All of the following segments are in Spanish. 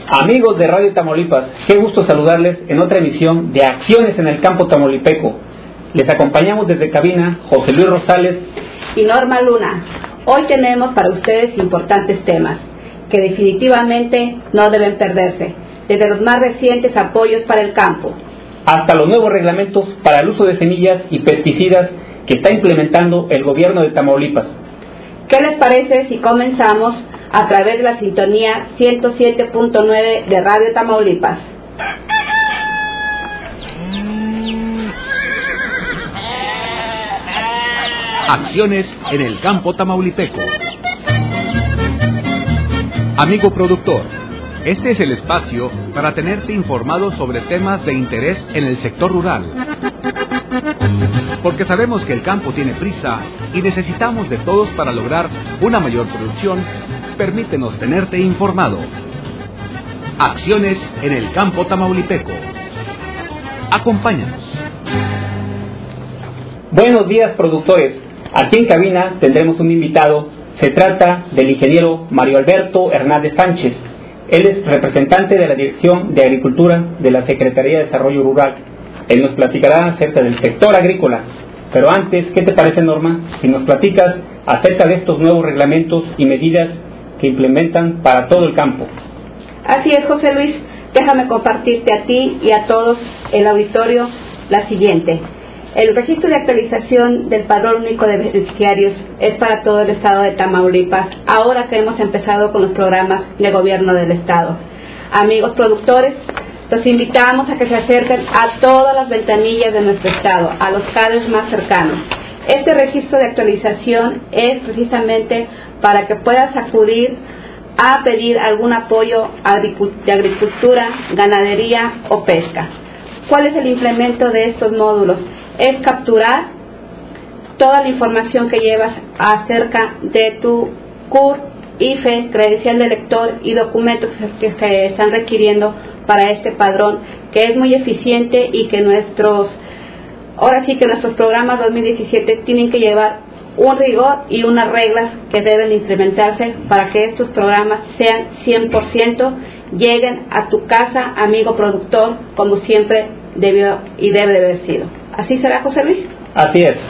Amigos de Radio Tamaulipas, qué gusto saludarles en otra emisión de Acciones en el Campo Tamaulipeco. Les acompañamos desde cabina José Luis Rosales y Norma Luna. Hoy tenemos para ustedes importantes temas que definitivamente no deben perderse, desde los más recientes apoyos para el campo hasta los nuevos reglamentos para el uso de semillas y pesticidas que está implementando el gobierno de Tamaulipas. ¿Qué les parece si comenzamos a través de la sintonía 107.9 de Radio Tamaulipas? Acciones en el campo tamaulipeco. Amigo productor, este es el espacio para tenerte informado sobre temas de interés en el sector rural. Porque sabemos que el campo tiene prisa y necesitamos de todos para lograr una mayor producción. Permítenos tenerte informado. Acciones en el campo tamaulipeco. Acompáñanos. Buenos días, productores. Aquí en cabina tendremos un invitado. Se trata del ingeniero Mario Alberto Hernández Sánchez. Él es representante de la Dirección de Agricultura de la Secretaría de Desarrollo Rural. Él nos platicará acerca del sector agrícola. Pero antes, ¿qué te parece, Norma, si nos platicas acerca de estos nuevos reglamentos y medidas que implementan para todo el campo? Así es, José Luis. Déjame compartirte a ti y a todos el auditorio la siguiente. El registro de actualización del Padrón Único de Beneficiarios es para todo el estado de Tamaulipas, ahora que hemos empezado con los programas de gobierno del estado. Amigos productores, los invitamos a que se acerquen a todas las ventanillas de nuestro estado, a los CADES más cercanos. Este registro de actualización es precisamente para que puedas acudir a pedir algún apoyo de agricultura, ganadería o pesca. ¿Cuál es el implemento de estos módulos? Es capturar toda la información que llevas acerca de tu CUR, IFE, credencial de lector y documentos que se están requiriendo para este padrón, que es muy eficiente y que nuestros programas 2017 tienen que llevar un rigor y unas reglas que deben implementarse para que estos programas sean 100%, lleguen a tu casa, amigo productor, como siempre debió y debe de haber sido. ¿Así será, José Luis? Así es.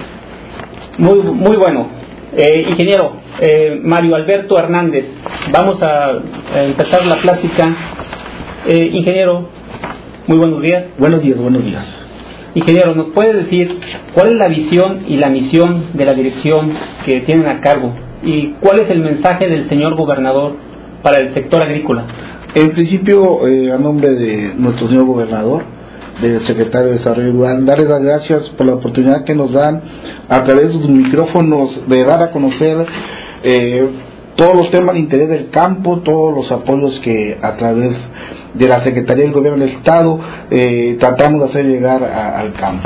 Muy bueno. Ingeniero Mario Alberto Hernández, vamos a empezar la plática. Ingeniero, muy buenos días. Buenos días. Ingeniero, ¿nos puede decir cuál es la visión y la misión de la dirección que tienen a cargo? ¿Y cuál es el mensaje del señor gobernador para el sector agrícola? En principio, a nombre de nuestro señor gobernador, del secretario de Desarrollo Rural, darles las gracias por la oportunidad que nos dan a través de sus micrófonos de dar a conocer todos los temas de interés del campo, todos los apoyos que a través de la Secretaría del Gobierno del Estado tratamos de hacer llegar al campo.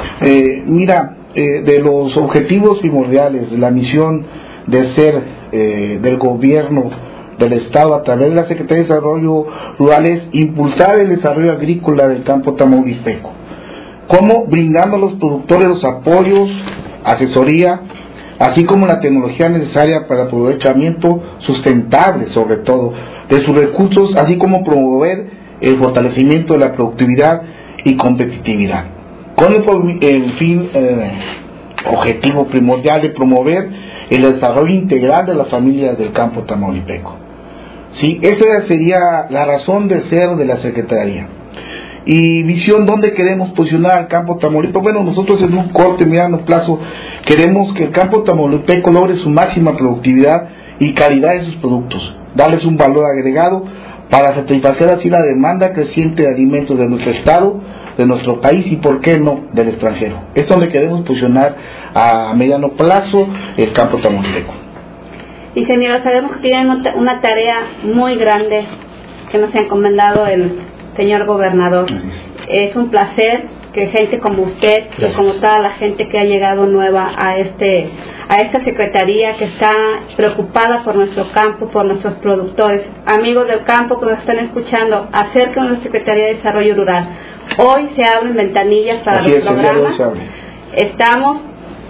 De los objetivos primordiales, la misión de ser del gobierno del Estado a través de la Secretaría de Desarrollo Rural es impulsar el desarrollo agrícola del campo tamaulipeco. ¿Cómo? Brindando a los productores los apoyos, asesoría, así como la tecnología necesaria para el aprovechamiento sustentable, sobre todo, de sus recursos, así como promover el fortalecimiento de la productividad y competitividad, con el fin objetivo primordial de promover el desarrollo integral de las familias del campo tamaulipeco. Sí, esa sería la razón de ser de la Secretaría. Y visión, ¿dónde queremos posicionar al campo tamaulipeco? Bueno, nosotros en un corto y mediano plazo queremos que el campo tamaulipeco logre su máxima productividad y calidad de sus productos, darles un valor agregado para satisfacer así la demanda creciente de alimentos de nuestro estado, de nuestro país y, por qué no, del extranjero. Es donde queremos posicionar a mediano plazo el campo tamaulipeco. Ingeniero, sabemos que tienen una tarea muy grande que nos ha encomendado el señor gobernador. Es un placer que gente como usted, y como toda la gente que ha llegado nueva a esta secretaría, que está preocupada por nuestro campo, por nuestros productores, amigos del campo que nos están escuchando, acerca de la Secretaría de Desarrollo Rural. Hoy se abren ventanillas para los programas. Estamos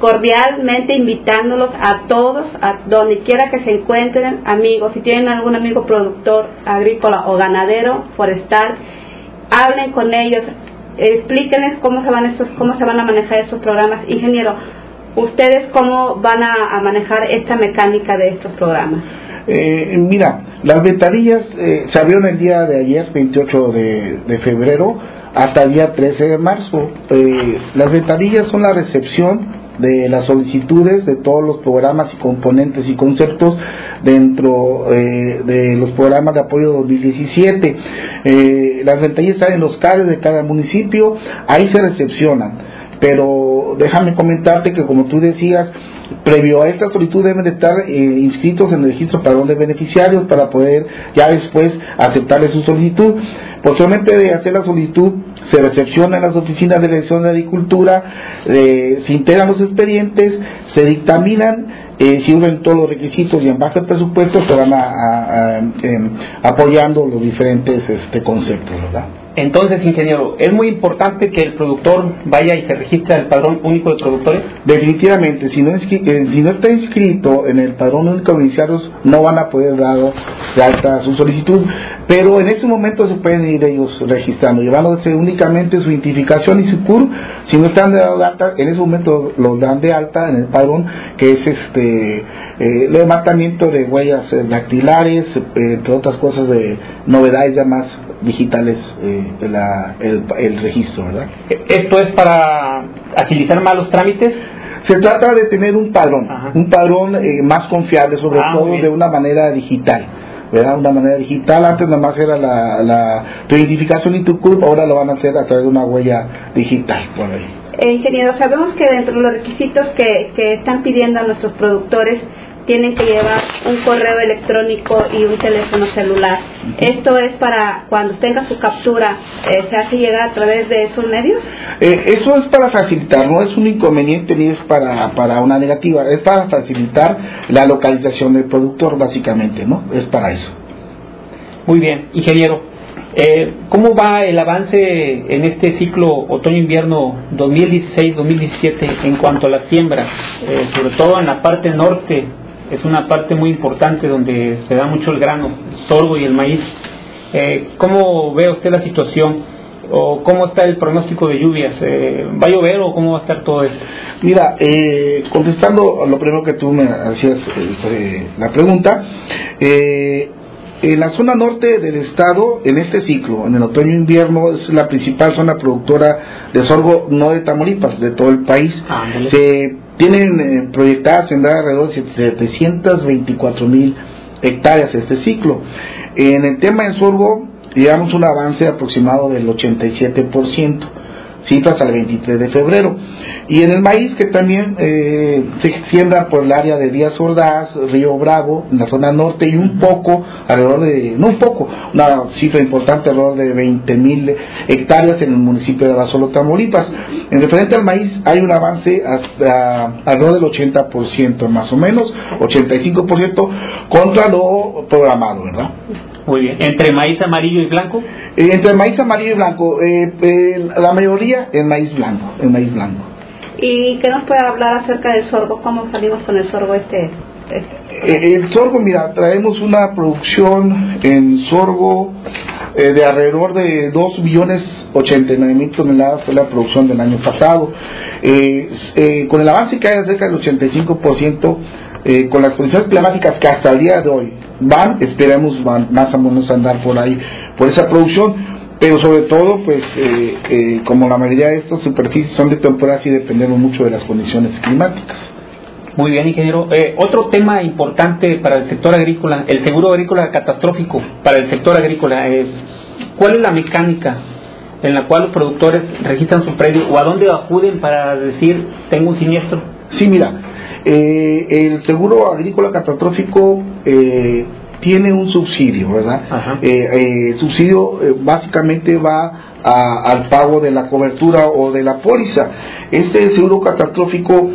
cordialmente invitándolos a todos, a donde quiera que se encuentren, amigos, si tienen algún amigo productor agrícola o ganadero, forestal, hablen con ellos, explíquenles cómo se van a manejar estos programas. Ingeniero, ¿ustedes cómo van a manejar esta mecánica de estos programas? Mira, las ventanillas se abrieron el día de ayer, 28 de febrero, hasta el día 13 de marzo. Las ventanillas son la recepción de las solicitudes de todos los programas y componentes y conceptos dentro de los programas de apoyo 2017. Las ventanillas están en los CARES de cada municipio, ahí se recepcionan. Pero déjame comentarte que, como tú decías, previo a esta solicitud deben de estar inscritos en el registro padrón de beneficiarios para poder ya después aceptarle su solicitud. Posteriormente de hacer la solicitud, se recepciona en las oficinas de dirección de agricultura, se integran los expedientes, se dictaminan, si unen todos los requisitos y en base al presupuesto se van apoyando los diferentes conceptos, ¿verdad? Entonces, ingeniero, ¿es muy importante que el productor vaya y se registre al Padrón Único de Productores? Definitivamente, si no está inscrito en el Padrón Único de Beneficiarios, no van a poder dar de alta su solicitud, pero en ese momento se pueden ir ellos registrando, llevándose únicamente su identificación y su CUR. Si no están de alta, en ese momento los dan de alta en el padrón, que es el levantamiento de huellas dactilares, entre otras cosas de novedades ya más digitales, el registro, ¿verdad? ¿Esto es para agilizar más los trámites? Se trata de tener un padrón, más confiable, sobre todo de una manera digital, ¿verdad? Una manera digital. Antes nada más era tu identificación y tu CURP, ahora lo van a hacer a través de una huella digital por ahí. Ingeniero, sabemos que dentro de los requisitos que están pidiendo a nuestros productores tienen que llevar un correo electrónico y un teléfono celular. ¿Esto es para cuando tenga su captura, se hace llegar a través de esos medios? Eso es para facilitar, no es un inconveniente ni es para una negativa, es para facilitar la localización del productor, básicamente, ¿no? Es para eso. Muy bien, ingeniero. ¿Cómo va el avance en este ciclo otoño-invierno 2016-2017 en cuanto a las siembras? Sobre todo en la parte norte, es una parte muy importante donde se da mucho el grano, el sorgo y el maíz. ¿Cómo ve usted la situación? ¿O cómo está el pronóstico de lluvias? ¿Va a llover o cómo va a estar todo esto? Mira, contestando a lo primero que tú me hacías la pregunta, en la zona norte del estado, en este ciclo, en el otoño-invierno, es la principal zona productora de sorgo, no de Tamaulipas, de todo el país. Se tienen proyectadas sembrar alrededor de 724,000 hectáreas este ciclo. En el tema del sorgo, llevamos un avance aproximado del 87%, cifras al 23 de febrero. Y en el maíz, que también se siembra por el área de Díaz Ordaz, Río Bravo, en la zona norte, y un poco, una cifra importante, alrededor de 20,000 hectáreas en el municipio de Abasolo, Tamaulipas. En referente al maíz, hay un avance hasta alrededor del 80%, más o menos, 85% contra lo programado, ¿verdad? Muy bien. ¿Entre maíz amarillo y blanco? Entre maíz amarillo y blanco, la mayoría en maíz blanco, ¿Y qué nos puede hablar acerca del sorgo? ¿Cómo salimos con el sorgo El sorgo, mira, traemos una producción en sorgo de alrededor de 2,089,000 toneladas, fue la producción del año pasado. Con el avance que hay cerca del 85%, con las condiciones climáticas que hasta el día de hoy esperemos más o menos andar por ahí, por esa producción, pero sobre todo, pues, como la mayoría de estas superficies son de temporada, sí dependemos mucho de las condiciones climáticas. Muy bien, ingeniero. Otro tema importante para el sector agrícola, el seguro agrícola catastrófico para el sector agrícola. ¿Cuál es la mecánica en la cual los productores registran su predio o a dónde acuden para decir tengo un siniestro? Sí, mira, el seguro agrícola catastrófico tiene un subsidio, ¿verdad? El subsidio básicamente va al pago de la cobertura o de la póliza. Este seguro catastrófico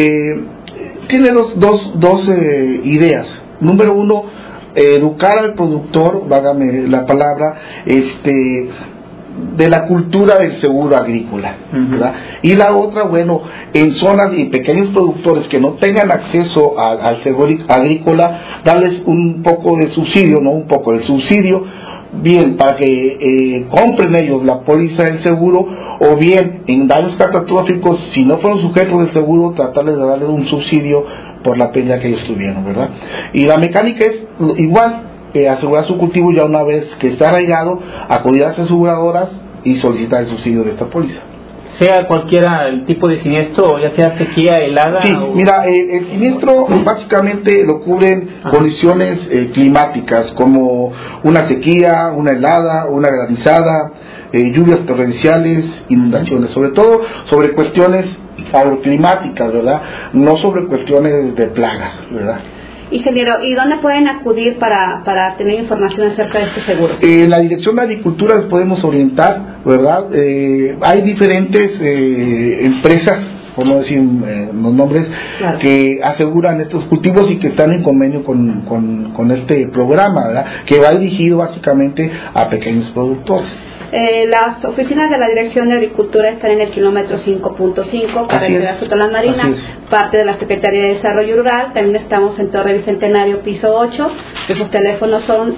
tiene dos ideas. Número uno, educar al productor, vágame la palabra, de la cultura del seguro agrícola, ¿verdad? Y la otra, bueno, en zonas y pequeños productores que no tengan acceso al seguro agrícola, darles un poco de subsidio, no un poco, el subsidio, bien para que compren ellos la póliza del seguro, o bien en daños catastróficos, si no fueron sujetos del seguro, tratarles de darles un subsidio por la pérdida que ellos tuvieron, ¿verdad? Y la mecánica es igual, asegurar su cultivo ya una vez que está arraigado, acudir a las aseguradoras y solicitar el subsidio de esta póliza. Sea cualquiera el tipo de siniestro, ya sea sequía, helada. Sí, mira, el siniestro básicamente lo cubren condiciones climáticas, como una sequía, una helada, una granizada, lluvias torrenciales, inundaciones, sobre todo sobre cuestiones agroclimáticas, ¿verdad? No sobre cuestiones de plagas, ¿verdad? Ingeniero, ¿y dónde pueden acudir para tener información acerca de estos seguros? En la Dirección de Agricultura les podemos orientar, ¿verdad? Hay diferentes empresas, por no decir los nombres, claro, que aseguran estos cultivos y que están en convenio con este programa, ¿verdad? Que va dirigido básicamente a pequeños productores. Las oficinas de la Dirección de Agricultura están en el kilómetro 5.5, carretera Sotola Marina, parte de la Secretaría de Desarrollo Rural. También estamos en Torre Bicentenario, piso 8. Nuestros teléfonos son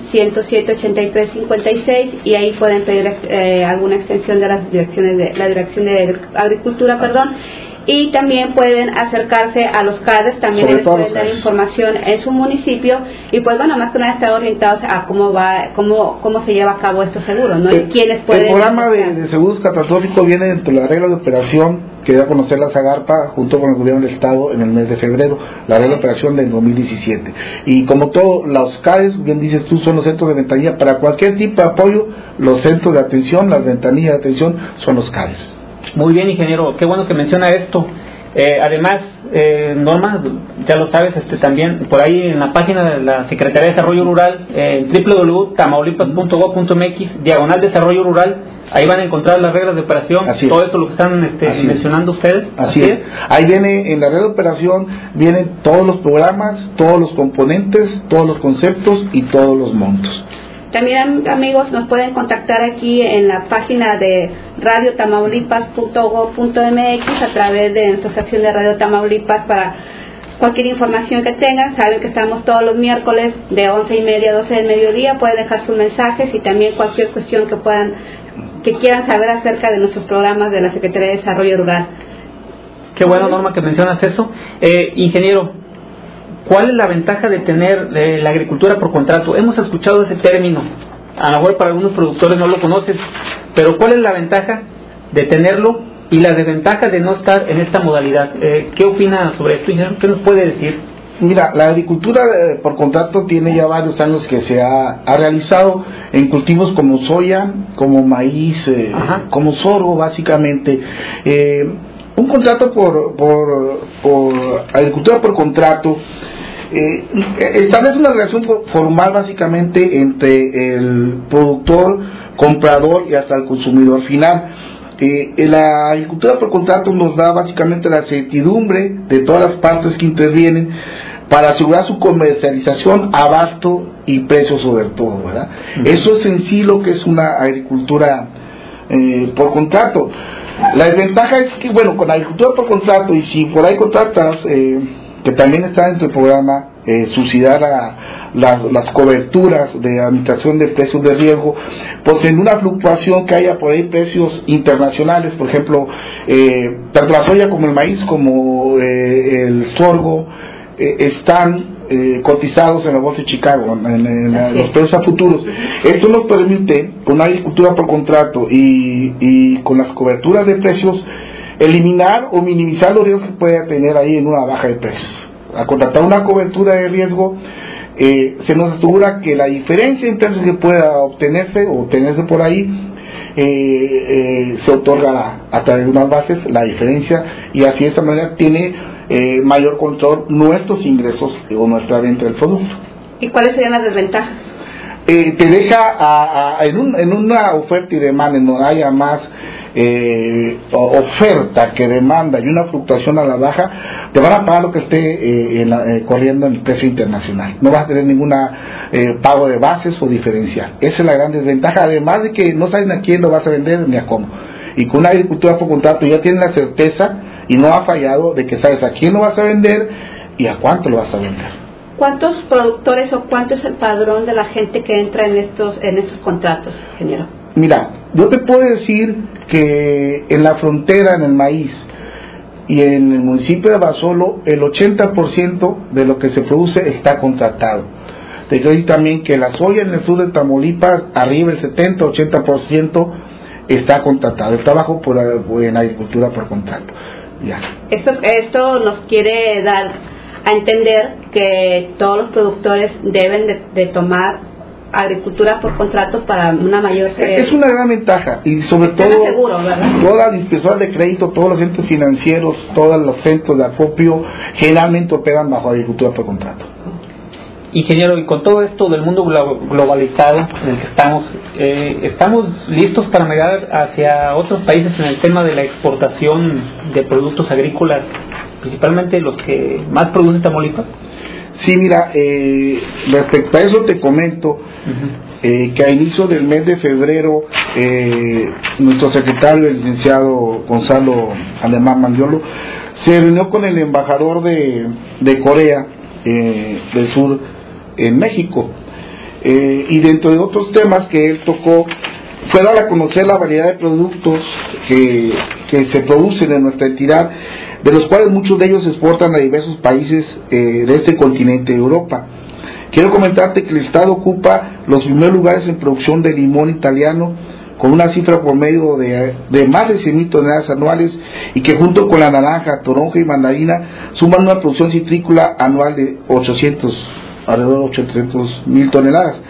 107-83-56 y ahí pueden pedir alguna extensión de la Dirección de Agricultura, y también pueden acercarse a los CADES, también les pueden dar información en su municipio, y pues bueno, más que nada estar orientados a cómo se lleva a cabo estos seguros, ¿no? Y quiénes pueden... El programa de seguros catastróficos viene dentro de la regla de operación que dio a conocer la Zagarpa junto con el gobierno del estado en el mes de febrero, la regla de operación del 2017. Y como todo, los CADES, bien dices tú, son los centros de ventanilla para cualquier tipo de apoyo. Los centros de atención, las ventanillas de atención son los CADES. Muy bien, ingeniero, qué bueno que menciona esto. Además, Norma, ya lo sabes, también por ahí en la página de la Secretaría de Desarrollo Rural, www.tamaulipas.gov.mx/desarrollo rural, ahí van a encontrar las reglas de operación, todo esto lo que están mencionando ustedes. Así es. Ahí viene, en la regla de operación, vienen todos los programas, todos los componentes, todos los conceptos y todos los montos. También, amigos, nos pueden contactar aquí en la página de radiotamaulipas.gov.mx a través de nuestra sección de Radio Tamaulipas para cualquier información que tengan. Saben que estamos todos los miércoles de 11:30 a 12 del mediodía. Pueden dejar sus mensajes y también cualquier cuestión que quieran saber acerca de nuestros programas de la Secretaría de Desarrollo Rural. Qué bueno, Norma, que mencionas eso. Ingeniero, ¿cuál es la ventaja de tener la agricultura por contrato? Hemos escuchado ese término, a lo mejor para algunos productores no lo conocen, pero ¿cuál es la ventaja de tenerlo y la desventaja de no estar en esta modalidad? ¿Qué opina sobre esto, ingeniero? ¿Qué nos puede decir? Mira, la agricultura por contrato tiene ya varios años que se ha realizado en cultivos como soya, como maíz, como sorgo, básicamente. Un contrato por agricultura por contrato establece una relación formal básicamente entre el productor, comprador y hasta el consumidor final. La agricultura por contrato nos da básicamente la certidumbre de todas las partes que intervienen para asegurar su comercialización, abasto y precio sobre todo, ¿verdad? Eso es en sí lo que es una agricultura por contrato. La desventaja es que, bueno, con la agricultura por contrato, y si por ahí contratas, que también está dentro del programa, subsidiar las coberturas de administración de precios de riesgo, pues en una fluctuación que haya por ahí precios internacionales, por ejemplo, tanto la soya como el maíz como el sorgo están cotizados en la bolsa de Chicago, en los precios a futuros. Esto nos permite, con una agricultura por contrato y con las coberturas de precios, eliminar o minimizar los riesgos que pueda tener ahí en una baja de precios. Al contratar una cobertura de riesgo, se nos asegura que la diferencia en precios que pueda obtenerse por ahí, se otorga a través de unas bases la diferencia, y así de esa manera tiene mayor control nuestros ingresos o nuestra venta del producto. ¿Y cuáles serían las desventajas? te deja en una oferta y demanda, en donde haya más oferta que demanda y una fluctuación a la baja, te van a pagar lo que esté corriendo en el precio internacional. No vas a tener ninguna pago de bases o diferencial. Esa es la gran desventaja, además de que no sabes a quién lo vas a vender ni a cómo. Y con una agricultura por contrato ya tienes la certeza, y no ha fallado, de que sabes a quién lo vas a vender y a cuánto lo vas a vender. ¿Cuántos productores o cuánto es el padrón de la gente que entra en estos contratos, ingeniero? Mira, yo te puedo decir que en la frontera, en el maíz y en el municipio de Basolo, el 80% de lo que se produce está contratado. Te quiero decir también que la soya en el sur de Tamaulipas, arriba el 70-80% está contratado. El trabajo en agricultura por contrato. Ya. Esto nos quiere dar a entender que todos los productores deben de tomar agricultura por contrato para una mayor seguridad. Es una gran ventaja, y sobre todo seguro, todas las instituciones de crédito, todos los centros financieros, todos los centros de acopio generalmente operan bajo agricultura por contrato. Ingeniero, y con todo esto del mundo globalizado en el que ¿estamos listos para migrar hacia otros países en el tema de la exportación de productos agrícolas, principalmente los que más producen Tamaulipas? Sí, mira, respecto a eso te comento que a inicio del mes de febrero nuestro secretario, el licenciado Gonzalo Alemán Mangiolo, se reunió con el embajador de Corea del Sur en México, y dentro de otros temas que él tocó fue dar a conocer la variedad de productos que se producen en nuestra entidad, de los cuales muchos de ellos se exportan a diversos países de este continente de Europa. Quiero comentarte que el estado ocupa los primeros lugares en producción de limón italiano, con una cifra promedio de más de 100,000 toneladas anuales, y que junto con la naranja, toronja y mandarina suman una producción citrícola anual de alrededor de 800,000 toneladas.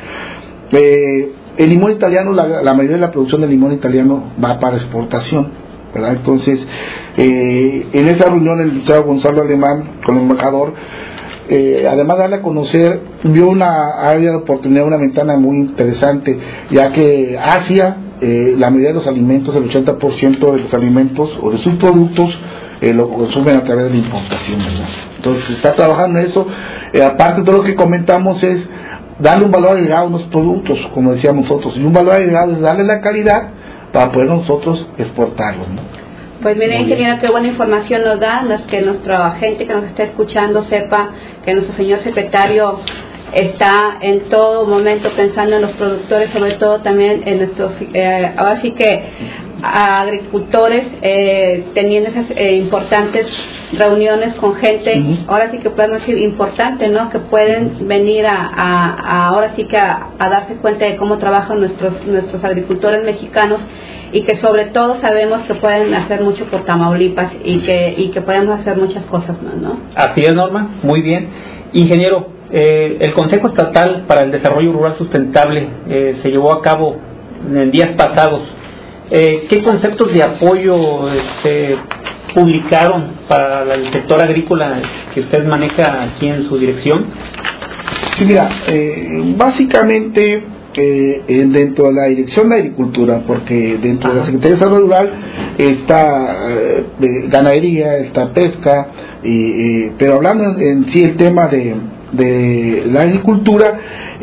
El limón italiano, la mayoría de la producción de limón italiano va para exportación, ¿verdad? Entonces, en esa reunión el licenciado Gonzalo Alemán con el embajador, además de darle a conocer, vio una área de oportunidad, una ventana muy interesante, ya que Asia, la mayoría de los alimentos, el 80% de los alimentos o de sus productos lo consumen a través de la importación, ¿verdad? Entonces se está trabajando en eso. Aparte de todo lo que comentamos, es darle un valor agregado a los productos, como decíamos nosotros, y un valor agregado es darle la calidad para poder nosotros exportarlos, ¿no? Pues mire, ingeniero, qué buena información nos da, que nuestra gente que nos está escuchando sepa que nuestro señor secretario está en todo momento pensando en los productores, sobre todo también en nuestros, ahora sí que agricultores, teniendo esas importantes reuniones con gente, ahora sí que podemos decir importante, ¿no? Que pueden venir ahora sí que a darse cuenta de cómo trabajan nuestros agricultores mexicanos, y que sobre todo sabemos que pueden hacer mucho por Tamaulipas y que podemos hacer muchas cosas más, ¿no? Así es, Norma, muy bien. Ingeniero, el Consejo Estatal para el Desarrollo Rural Sustentable se llevó a cabo en días pasados. ¿Qué conceptos de apoyo publicaron para el sector agrícola que usted maneja aquí en su dirección? Sí, mira, básicamente dentro de la Dirección de Agricultura, porque dentro de la Secretaría de Desarrollo Rural está ganadería, está pesca, pero hablando en sí el tema de la agricultura,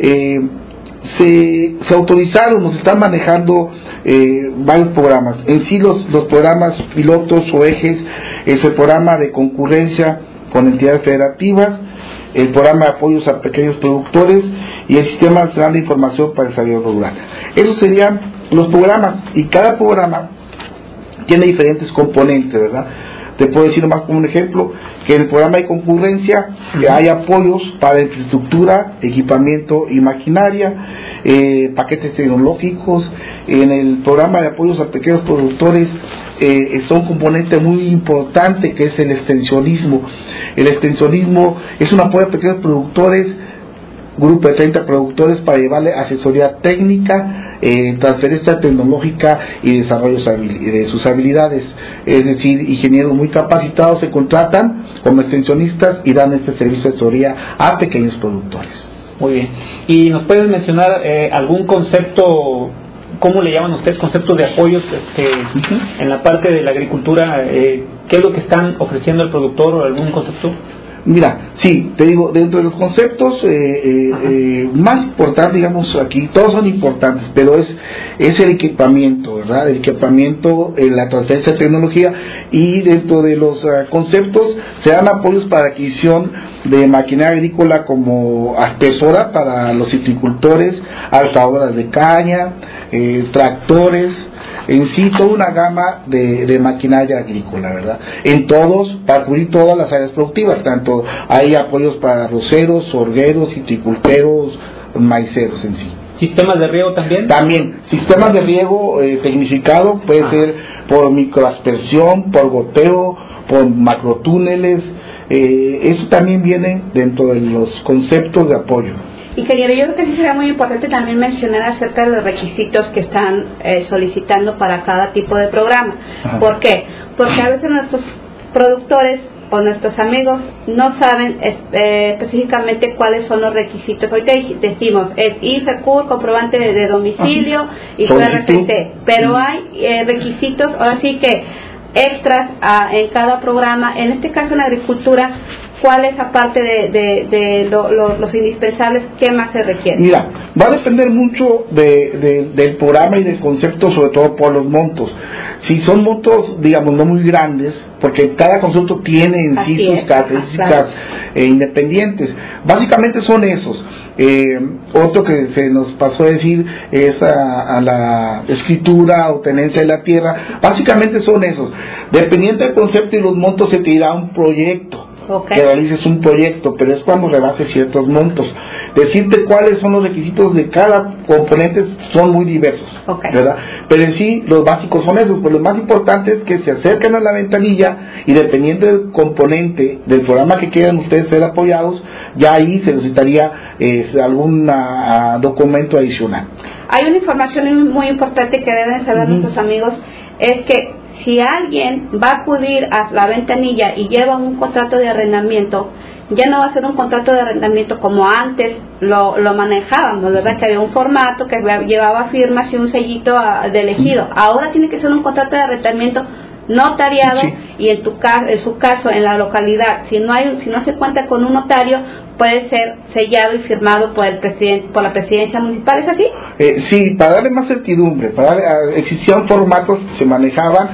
se autorizaron, nos están manejando varios programas. En sí los programas pilotos o ejes es el programa de concurrencia con entidades federativas, el programa de apoyos a pequeños productores y el Sistema Nacional de Información para el Desarrollo Rural. Esos serían los programas, y cada programa tiene diferentes componentes, ¿verdad? Te puedo decir nomás como un ejemplo, que en el programa de concurrencia hay apoyos para infraestructura, equipamiento y maquinaria, paquetes tecnológicos. En el programa de apoyos a pequeños productores es un componente muy importante, que es el extensionismo. El extensionismo es un apoyo a pequeños productores, grupo de 30 productores, para llevarle asesoría técnica, transferencia tecnológica y desarrollo de sus habilidades. Es decir, ingenieros muy capacitados se contratan como extensionistas y dan este servicio de asesoría a pequeños productores. Muy bien. ¿Y nos puedes mencionar algún concepto, cómo le llaman ustedes, conceptos de apoyos en la parte de la agricultura? ¿Qué es lo que están ofreciendo al productor o algún concepto? Mira, sí, te digo, dentro de los conceptos más importantes, digamos aquí, todos son importantes, pero es el equipamiento, ¿verdad? El equipamiento, la transferencia de tecnología, y dentro de los conceptos se dan apoyos para adquisición de maquinaria agrícola como aspersora para los citricultores, alzadoras de caña, tractores, en sí toda una gama de maquinaria agrícola, ¿verdad? Para cubrir todas las áreas productivas, tanto hay apoyos para arroceros, sorgueros, citriculteros, maiceros en sí. ¿Sistemas de riego también? También, sistemas de riego tecnificado, puede ser por microaspersión, por goteo, por macrotúneles, eso también viene dentro de los conceptos de apoyo. Ingeniero, yo creo que sí sería muy importante también mencionar acerca de los requisitos que están solicitando para cada tipo de programa. Ajá. ¿Por qué? Porque a veces nuestros productores o nuestros amigos no saben específicamente cuáles son los requisitos. Hoy te decimos, es IFECUR, comprobante de domicilio y su RFC, pero hay requisitos, ahora sí que extras en cada programa. En este caso en agricultura, ¿cuál es, aparte de los indispensables, qué más se requiere? Mira, va a depender mucho del programa y del concepto, sobre todo por los montos. Si son montos, digamos, no muy grandes, porque cada concepto tiene en sí sus características independientes. Básicamente son esos. Otro que se nos pasó a decir es a la escritura o tenencia de la tierra. Básicamente son esos. Dependiente del concepto y los montos, se te dirá un proyecto. Okay. Que realices un proyecto, pero es cuando rebases ciertos montos. Decirte cuáles son los requisitos de cada componente son muy diversos, okay, ¿verdad? Pero en sí los básicos son esos. Pues lo más importante es que se acerquen a la ventanilla, y dependiendo del componente del programa que quieran ustedes ser apoyados, ya ahí se necesitaría algún documento adicional. Hay una información muy importante que deben saber nuestros amigos, es que si alguien va a acudir a la ventanilla y lleva un contrato de arrendamiento, ya no va a ser un contrato de arrendamiento como antes lo manejábamos, ¿verdad? Que había un formato que llevaba firmas y un sellito de elegido. Ahora tiene que ser un contrato de arrendamiento notariado, sí. Y en su caso, en la localidad, si no se cuenta con un notario, puede ser sellado y firmado por la presidencia municipal. ¿Es así? Sí, para darle más certidumbre. Existían formatos que se manejaban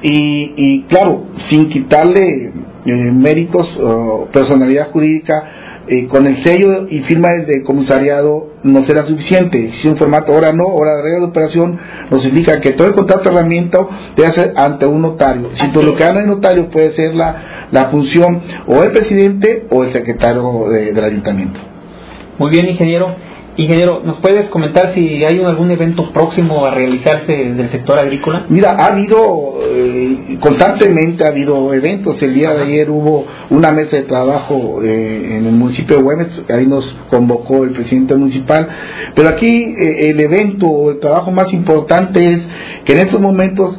y claro, sin quitarle méritos o personalidad jurídica, con el sello y firma desde comisariado no será suficiente. Si un formato ahora de regla de operación nos indica que todo el contrato de herramienta debe ser ante un notario. Si todo lo que haga el notario, puede ser la función o el presidente o el secretario del ayuntamiento. Muy bien, ingeniero. Ingeniero, ¿nos puedes comentar si hay algún evento próximo a realizarse del sector agrícola? Mira, ha habido, constantemente ha habido eventos. El día de ayer hubo una mesa de trabajo en el municipio de Güemes, ahí nos convocó el presidente municipal. Pero aquí el evento o el trabajo más importante es que en estos momentos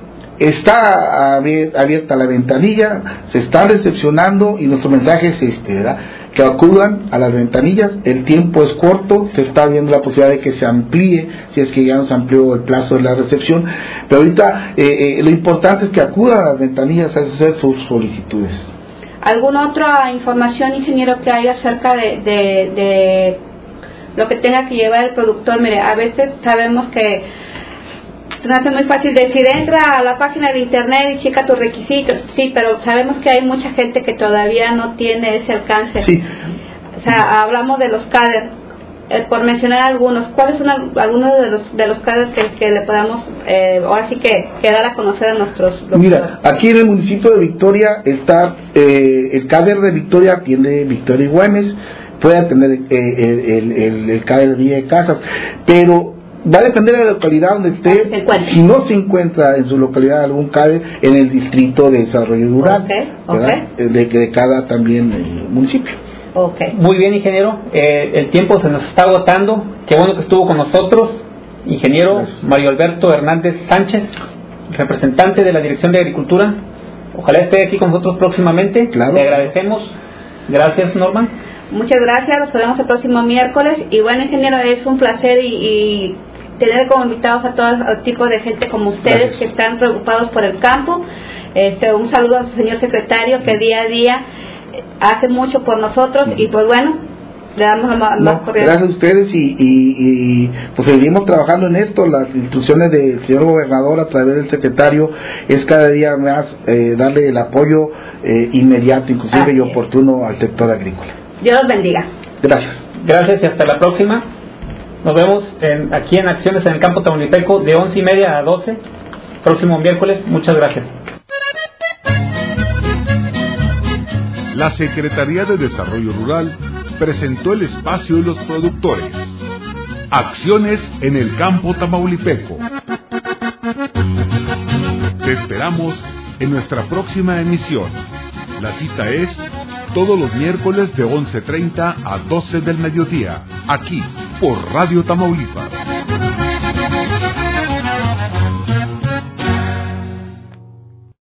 está abierta la ventanilla, se está recepcionando, y nuestro mensaje es ¿verdad? Que acudan a las ventanillas. El tiempo es corto, se está viendo la posibilidad de que se amplíe, si es que ya nos amplió el plazo de la recepción, pero ahorita lo importante es que acudan a las ventanillas a hacer sus solicitudes. ¿Alguna otra información, ingeniero, que haya acerca de lo que tenga que llevar el productor? Mire, a veces sabemos que se nos hace muy fácil decir, entra a la página de internet y checa tus requisitos. Sí, pero sabemos que hay mucha gente que todavía no tiene ese alcance. Sí. O sea, hablamos de los CADER, por mencionar algunos. ¿Cuáles son algunos de los CADER que le podamos, ahora sí que dar a conocer a nuestros productores? Mira, aquí en el municipio de Victoria está el CADER de Victoria, atiende Victoria y Güemes, puede atender el CADER de Villa de Casas, pero va a depender de la localidad donde esté. Si no se encuentra en su localidad algún CADER, en el distrito de desarrollo rural, de cada también municipio. Muy bien, ingeniero, el tiempo se nos está agotando. Qué bueno que estuvo con nosotros, ingeniero. Gracias. Mario Alberto Hernández Sánchez, representante de la Dirección de Agricultura. Ojalá esté aquí con nosotros próximamente. Claro. Le agradecemos. Gracias, Norman. Muchas gracias, los veremos el próximo miércoles. Y bueno, ingeniero, es un placer y tener como invitados a todo tipo de gente como ustedes. Gracias. Que están preocupados por el campo. Un saludo al señor secretario que día a día hace mucho por nosotros y pues bueno, le damos más cordial. Gracias a ustedes y pues seguimos trabajando en esto. Las instrucciones del señor gobernador a través del secretario es cada día más darle el apoyo inmediato, inclusive y oportuno al sector agrícola. Dios los bendiga. Gracias. Gracias y hasta la próxima. Nos vemos aquí en Acciones en el Campo Tamaulipeco de 11:30 a 12, próximo miércoles. Muchas gracias. La Secretaría de Desarrollo Rural presentó el espacio de los productores. Acciones en el Campo Tamaulipeco. Te esperamos en nuestra próxima emisión. La cita es todos los miércoles de 11:30 a 12 del mediodía, aquí por Radio Tamaulipas.